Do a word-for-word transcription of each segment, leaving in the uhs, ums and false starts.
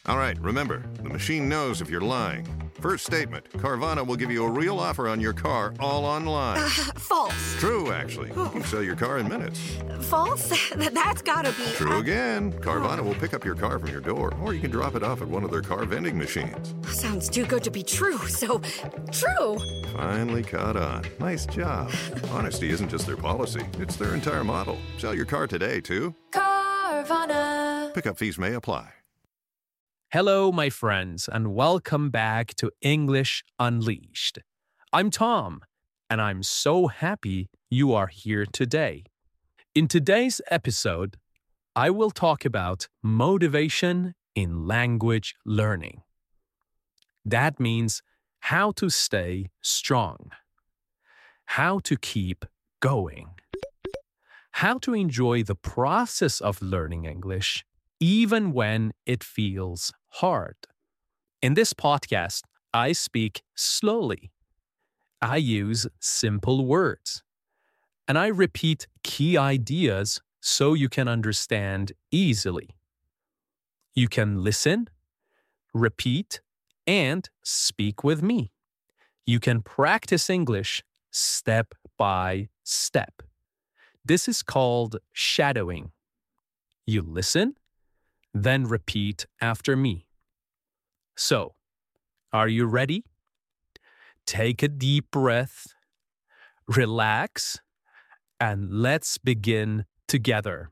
All right, remember, the machine knows if you're lying. First statement, Carvana will give you a real offer on your car all online. Uh, false. True, actually. You can sell your car in minutes. False? That's gotta be... True uh, again. Carvana will pick up your car from your door, or you can drop it off at one of their car vending machines. Sounds too good to be true, so... True! Finally caught on. Nice job. Honesty isn't just their policy, it's their entire model. Sell your car today, too. Carvana. Pickup fees may apply. Hello, my friends, and welcome back to English Unleashed. I'm Tom, and I'm so happy you are here today. In today's episode, I will talk about motivation in language learning. That means how to stay strong, how to keep going, how to enjoy the process of learning English even when it feels hard. In this podcast, I speak slowly. I use simple words. And I repeat key ideas so you can understand easily. You can listen, repeat, and speak with me. You can practice English step by step. This is called shadowing. You listen, then repeat after me. So, are you ready? Take a deep breath, relax, and let's begin together.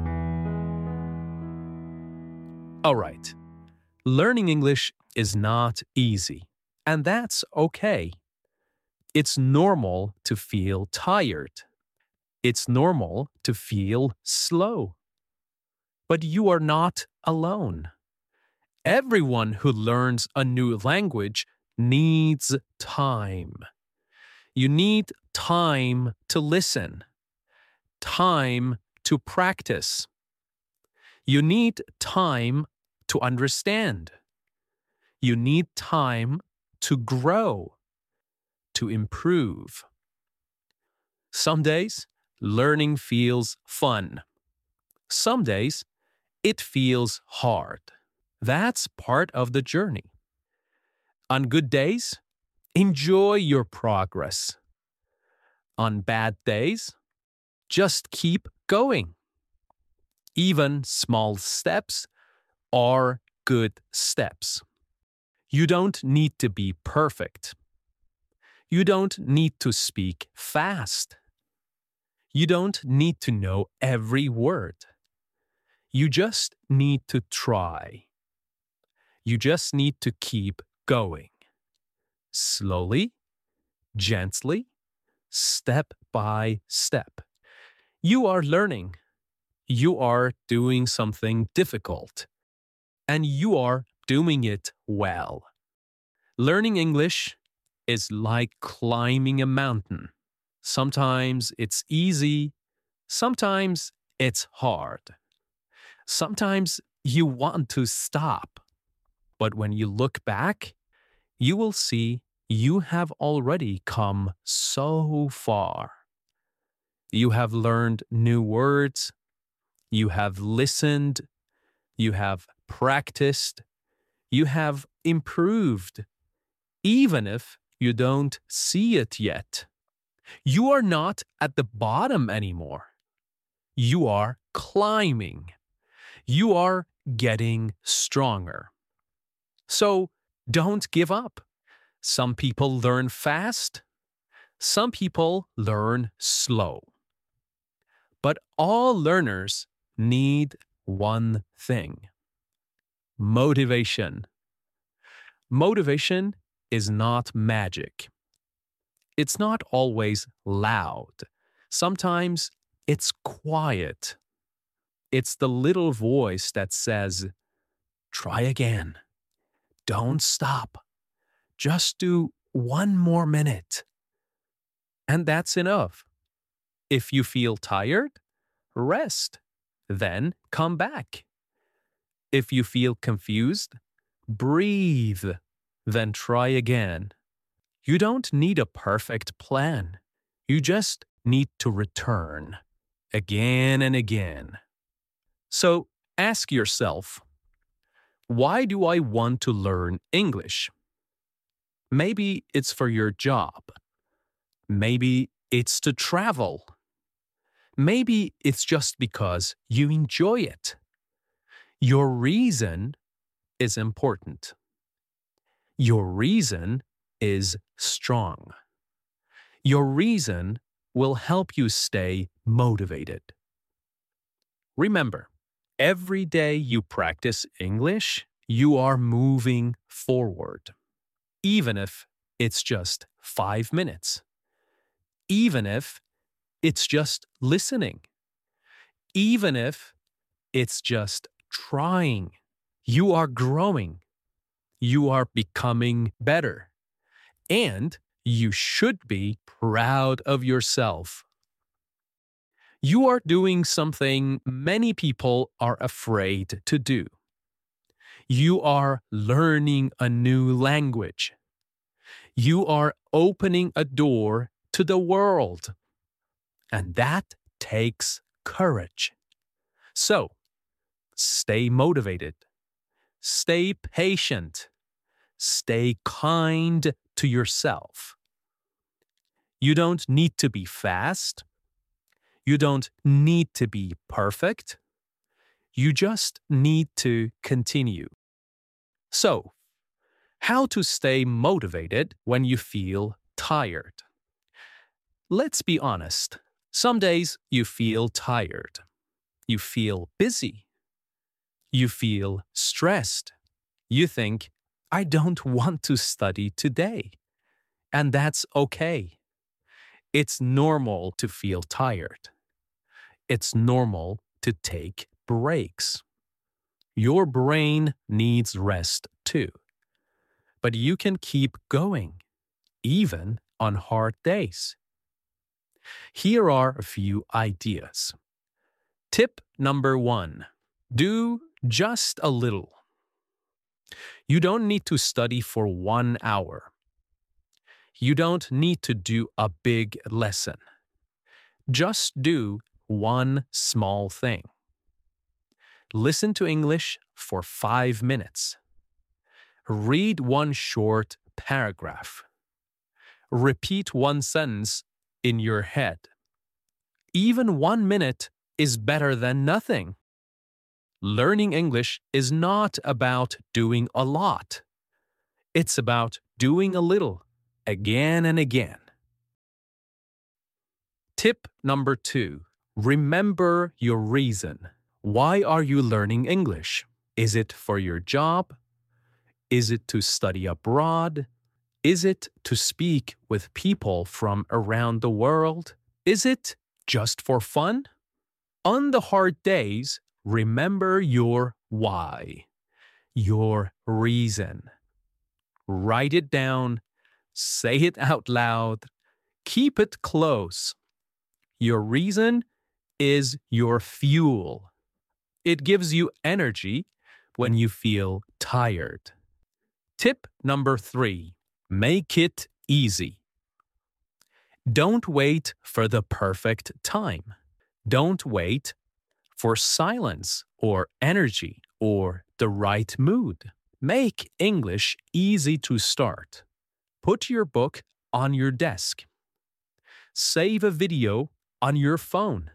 All right. Learning English is not easy, and that's okay. It's normal to feel tired. It's normal to feel slow. But you are not alone. Everyone who learns a new language needs time. You need time to listen, time to practice. You need time to understand. You need time to grow, to improve. Some days, learning feels fun. Some days, it feels hard. That's part of the journey. On good days, enjoy your progress. On bad days, just keep going. Even small steps are good steps. You don't need to be perfect. You don't need to speak fast. You don't need to know every word. You just need to try. You just need to keep going. Slowly, gently, step by step. You are learning. You are doing something difficult. And you are doing it well. Learning English is like climbing a mountain. Sometimes it's easy. Sometimes it's hard. Sometimes you want to stop, but when you look back, you will see you have already come so far. You have learned new words, you have listened, you have practiced, you have improved, even if you don't see it yet. You are not at the bottom anymore. You are climbing. You are getting stronger. So don't give up. Some people learn fast. Some people learn slow. But all learners need one thing: motivation. Motivation is not magic. It's not always loud. Sometimes it's quiet. It's the little voice that says, try again. Don't stop. Just do one more minute. And that's enough. If you feel tired, rest. Then come back. If you feel confused, breathe. Then try again. You don't need a perfect plan. You just need to return again and again. So ask yourself, Why do I want to learn English? Maybe it's for your job. Maybe it's to travel. Maybe it's just because you enjoy it. Your reason is important. Your reason is strong. Your reason will help you stay motivated. Remember, every day you practice English, you are moving forward. Even if it's just five minutes. Even if it's just listening. Even if it's just trying. You are growing. You are becoming better. And you should be proud of yourself. You are doing something many people are afraid to do. You are learning a new language. You are opening a door to the world. And that takes courage. So, stay motivated. Stay patient. Stay kind to yourself. You don't need to be fast. You don't need to be perfect. You just need to continue. So, how to stay motivated when you feel tired? Let's be honest. Some days you feel tired. You feel busy. You feel stressed. You think, I don't want to study today. And that's okay. It's normal to feel tired. It's normal to take breaks. Your brain needs rest too. But you can keep going, even on hard days. Here are a few ideas. Tip number one, do just a little. You don't need to study for one hour. You don't need to do a big lesson. Just do one small thing. Listen to English for five minutes. Read one short paragraph. Repeat one sentence in your head. Even one minute is better than nothing. Learning English is not about doing a lot. It's about doing a little, again and again. Tip number two, remember your reason. Why are you learning English? Is it for your job? Is it to study abroad? Is it to speak with people from around the world? Is it just for fun? On the hard days, remember your why, your reason. Write it down, say it out loud, keep it close. Your reason is your fuel. It gives you energy when you feel tired. Tip number three, make it easy. Don't wait for the perfect time. Don't wait for silence or energy or the right mood. Make English easy to start. Put your book on your desk. Save a video on your phone.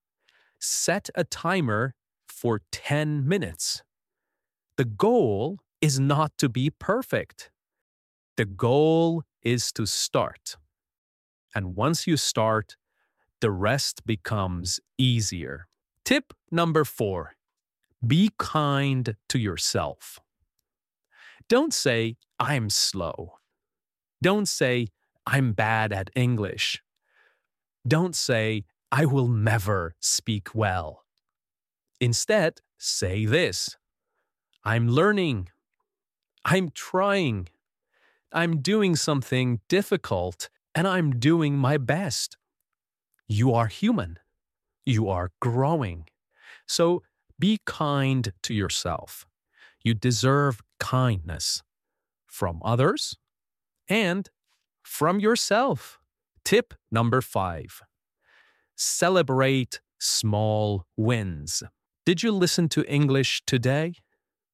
Set a timer for ten minutes. The goal is not to be perfect. The goal is to start. And once you start, the rest becomes easier. Tip number four, be kind to yourself. Don't say, I'm slow. Don't say, I'm bad at English. Don't say, I will never speak well. Instead, say this, I'm learning. I'm trying. I'm doing something difficult, and I'm doing my best. You are human. You are growing. So be kind to yourself. You deserve kindness from others and from yourself. Tip number five, celebrate small wins. Did you listen to English today?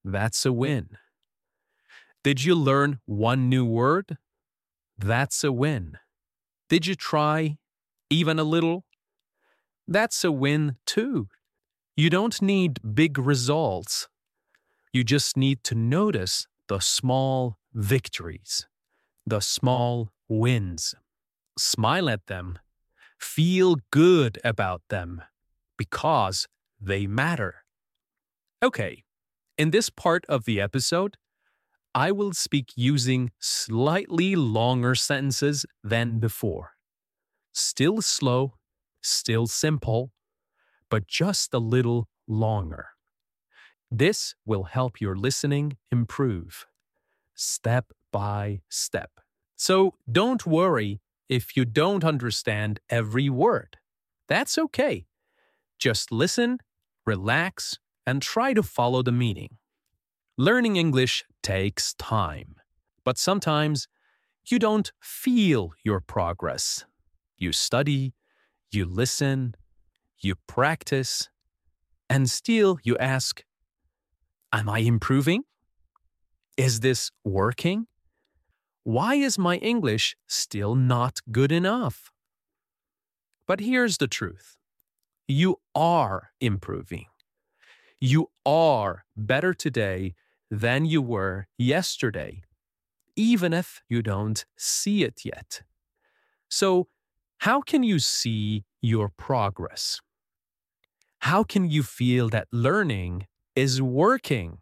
That's a win. Did you learn one new word? That's a win. Did you try even a little? That's a win too. You don't need big results. You just need to notice the small victories, the small wins. Smile at them. Feel good about them because they matter. Okay, in this part of the episode, I will speak using slightly longer sentences than before. Still slow, still simple, but just a little longer. This will help your listening improve, step by step. So don't worry if you don't understand every word. That's okay. Just listen, relax, and try to follow the meaning. Learning English takes time, but sometimes you don't feel your progress. You study, you listen, you practice, and still you ask, am I improving? Is this working? Why is my English still not good enough? But here's the truth. You are improving. You are better today than you were yesterday, even if you don't see it yet. So, how can you see your progress? How can you feel that learning is working?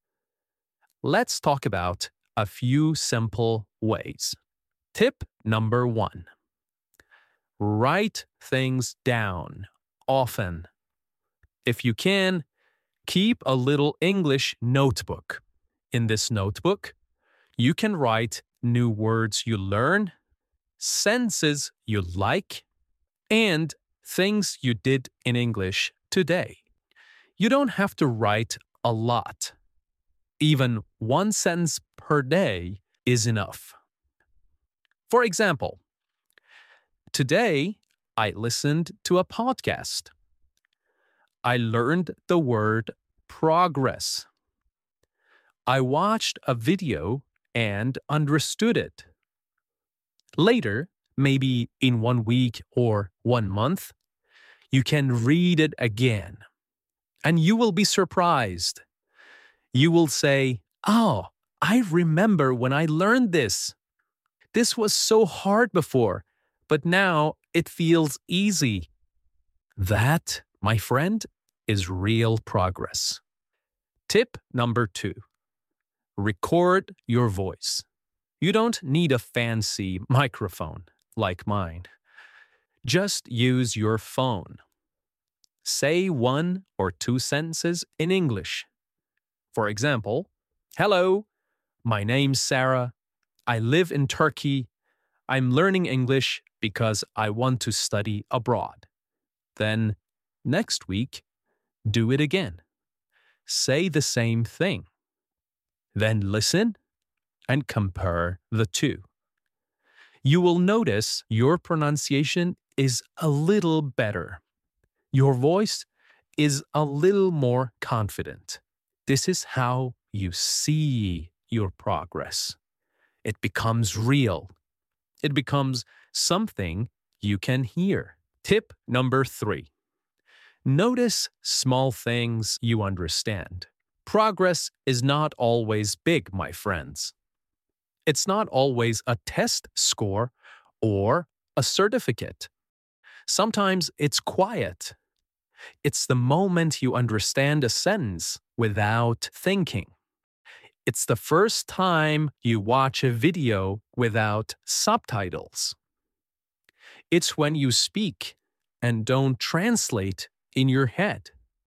Let's talk about a few simple ways. Tip number one. Write things down often. If you can, keep a little English notebook. In this notebook, you can write new words you learn, sentences you like, and things you did in English today. You don't have to write a lot. Even one sentence per day is enough. For example, today I listened to a podcast. I learned the word progress. I watched a video and understood it. Later, maybe in one week or one month, you can read it again. And you will be surprised. You will say, oh, I remember when I learned this. This was so hard before, but now it feels easy. That, my friend, is real progress. Tip number two. Record your voice. You don't need a fancy microphone like mine. Just use your phone. Say one or two sentences in English. For example, hello, my name's Sarah. I live in Turkey. I'm learning English because I want to study abroad. Then, next week, do it again. Say the same thing. Then listen and compare the two. You will notice your pronunciation is a little better. Your voice is a little more confident. This is how you see your progress. It becomes real. It becomes something you can hear. Tip number three. Notice small things you understand. Progress is not always big, my friends. It's not always a test score or a certificate. Sometimes it's quiet. It's the moment you understand a sentence without thinking. It's the first time you watch a video without subtitles. It's when you speak and don't translate in your head.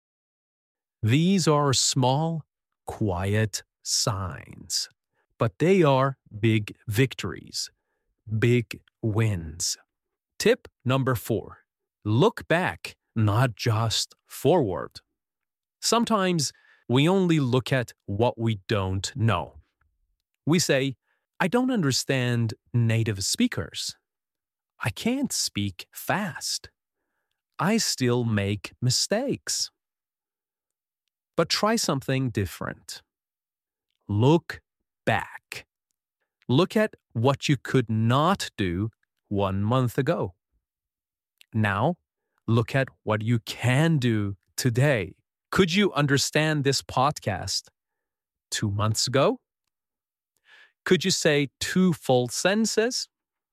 These are small, quiet signs, but they are big victories, big wins. Tip number four. Look back, not just forward. Sometimes we only look at what we don't know. We say, I don't understand native speakers. I can't speak fast. I still make mistakes. But try something different. look back. Look at what you could not do one month ago. Now, look at what you can do today. Could you understand this podcast two months ago? Could you say two full sentences?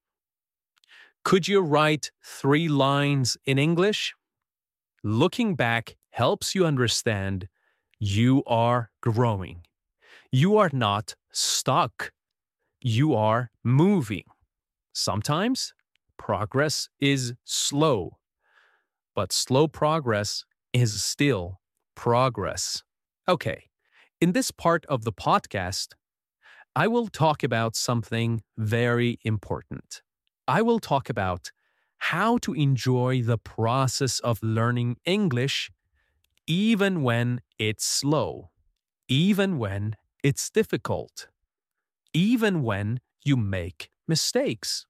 Could you write three lines in English? Looking back helps you understand you are growing. You are not stuck. You are moving. Sometimes progress is slow, but slow progress is still progress. Okay, in this part of the podcast, I will talk about something very important. I will talk about how to enjoy the process of learning English even when it's slow, even when it's difficult, even when you make mistakes.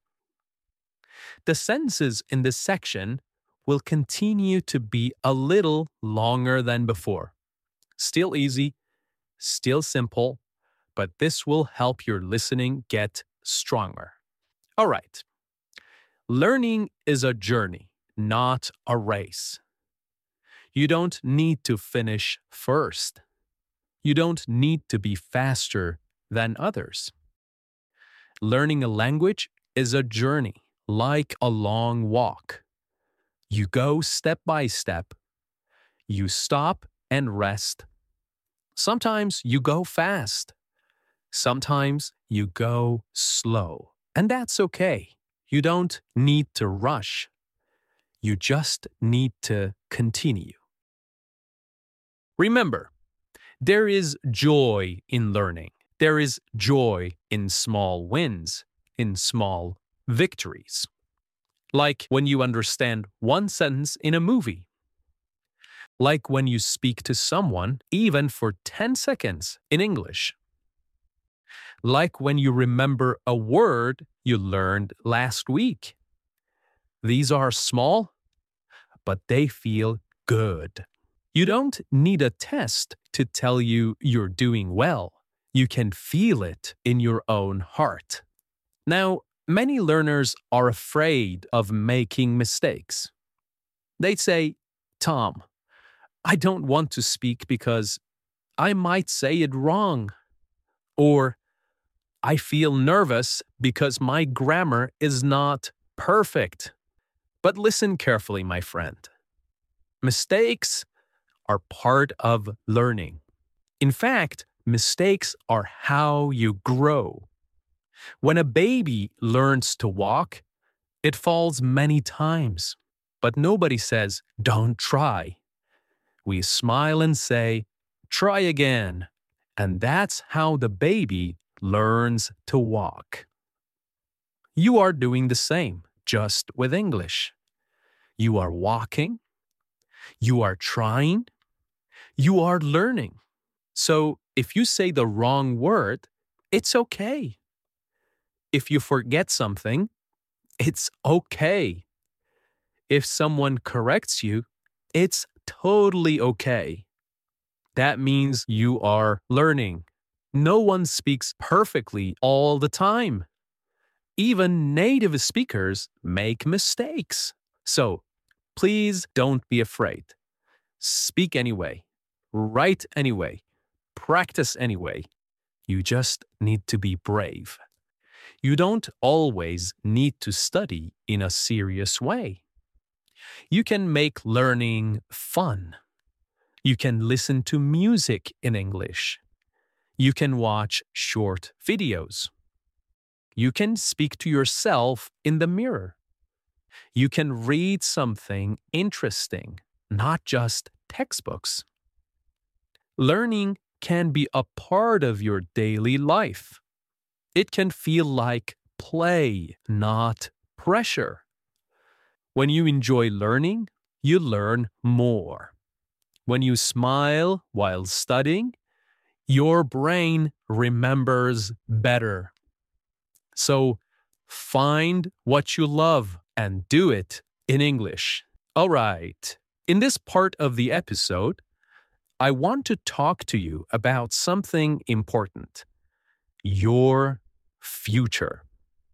The sentences in this section will continue to be a little longer than before. Still easy, still simple, but this will help your listening get stronger. All right. Learning is a journey, not a race. You don't need to finish first. You don't need to be faster than others. Learning a language is a journey, like a long walk. You go step by step. You stop and rest. Sometimes you go fast. Sometimes you go slow. And that's okay. You don't need to rush. You just need to continue. Remember, there is joy in learning. There is joy in small wins, in small victories. Like when you understand one sentence in a movie. Like when you speak to someone, even for ten seconds in English. Like when you remember a word you learned last week. These are small, but they feel good. You don't need a test to tell you you're doing well. You can feel it in your own heart. Now, many learners are afraid of making mistakes. They say, Tom, I don't want to speak because I might say it wrong. Or, I feel nervous because my grammar is not perfect. But listen carefully, my friend. Mistakes are part of learning. In fact, mistakes are how you grow. When a baby learns to walk, it falls many times. But nobody says, don't try. We smile and say, try again. And that's how the baby learns to walk. You are doing the same, just with English. You are walking. You are trying. You are learning. So if you say the wrong word, it's okay. If you forget something, it's okay. If someone corrects you, it's totally okay. That means you are learning. No one speaks perfectly all the time. Even native speakers make mistakes. So please don't be afraid. Speak anyway. Write anyway. Practice anyway. You just need to be brave. You don't always need to study in a serious way. You can make learning fun. You can listen to music in English. You can watch short videos. You can speak to yourself in the mirror. You can read something interesting, not just textbooks. Learning can be a part of your daily life. It can feel like play, not pressure. When you enjoy learning, you learn more. When you smile while studying, your brain remembers better. So find what you love and do it in English. All right. In this part of the episode, I want to talk to you about something important: your future.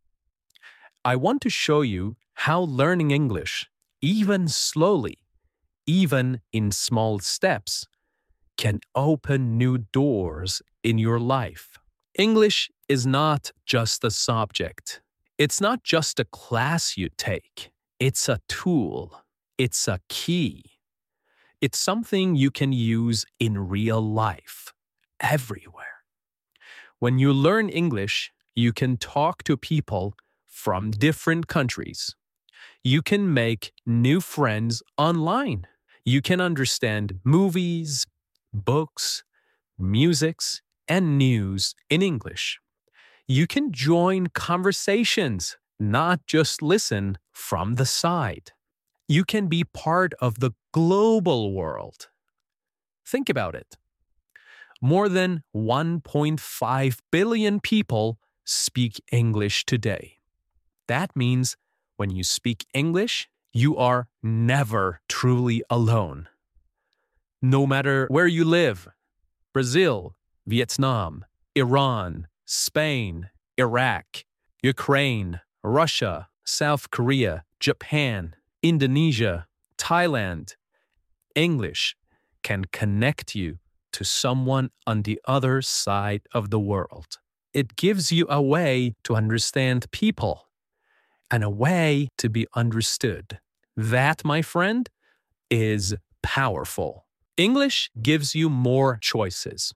I want to show you how learning English, even slowly, even in small steps, can open new doors in your life. English is not just a subject. It's not just a class you take. It's a tool. It's a key. It's something you can use in real life, everywhere. When you learn English, you can talk to people from different countries. You can make new friends online. You can understand movies, books, musics, and news in English. You can join conversations, not just listen from the side. You can be part of the global world. Think about it. More than one point five billion people speak English today. That means when you speak English, you are never truly alone. No matter where you live, Brazil, Vietnam, Iran, Spain, Iraq, Ukraine, Russia, South Korea, Japan, Indonesia, Thailand, English can connect you to someone on the other side of the world. It gives you a way to understand people and a way to be understood. That, my friend, is powerful. English gives you more choices.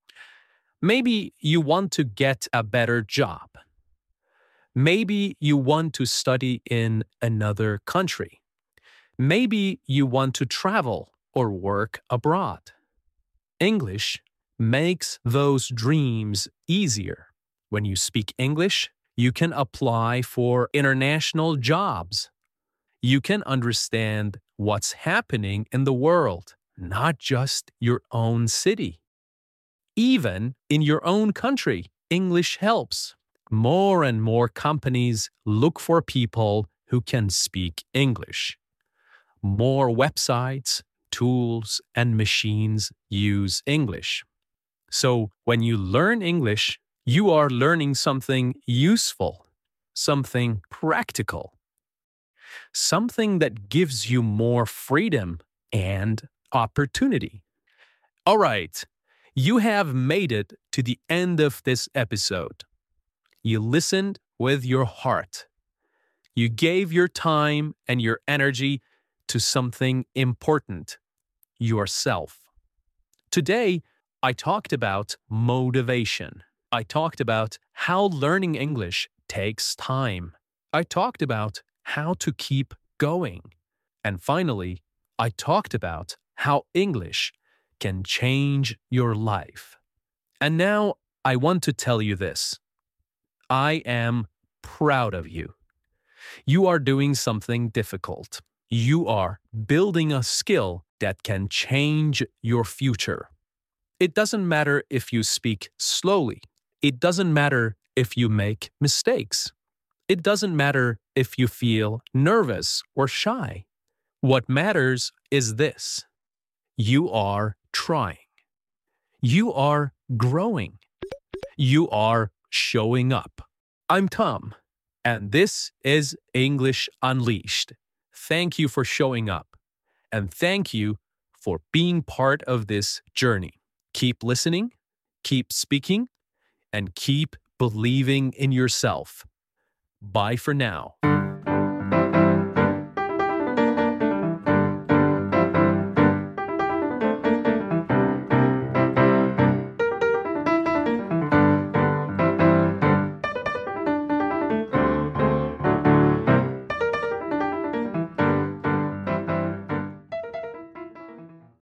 Maybe you want to get a better job. Maybe you want to study in another country. Maybe you want to travel or work abroad. English makes those dreams easier. When you speak English, you can apply for international jobs. You can understand what's happening in the world, not just your own city. Even in your own country, English helps. More and more companies look for people who can speak English. More websites, tools, and machines use English. So when you learn English, you are learning something useful, something practical, something that gives you more freedom and opportunity. All right, you have made it to the end of this episode. You listened with your heart. You gave your time and your energy to something important, yourself. Today, I talked about motivation. I talked about how learning English takes time. I talked about how to keep going. And finally, I talked about how English can change your life. And now I want to tell you this. I am proud of you. You are doing something difficult. You are building a skill that can change your future. It doesn't matter if you speak slowly. It doesn't matter if you make mistakes. It doesn't matter if you feel nervous or shy. What matters is this: you are trying. You are growing. You are showing up. I'm Tom, and this is English Unleashed. Thank you for showing up, and thank you for being part of this journey. Keep listening, keep speaking, and keep believing in yourself. Bye for now.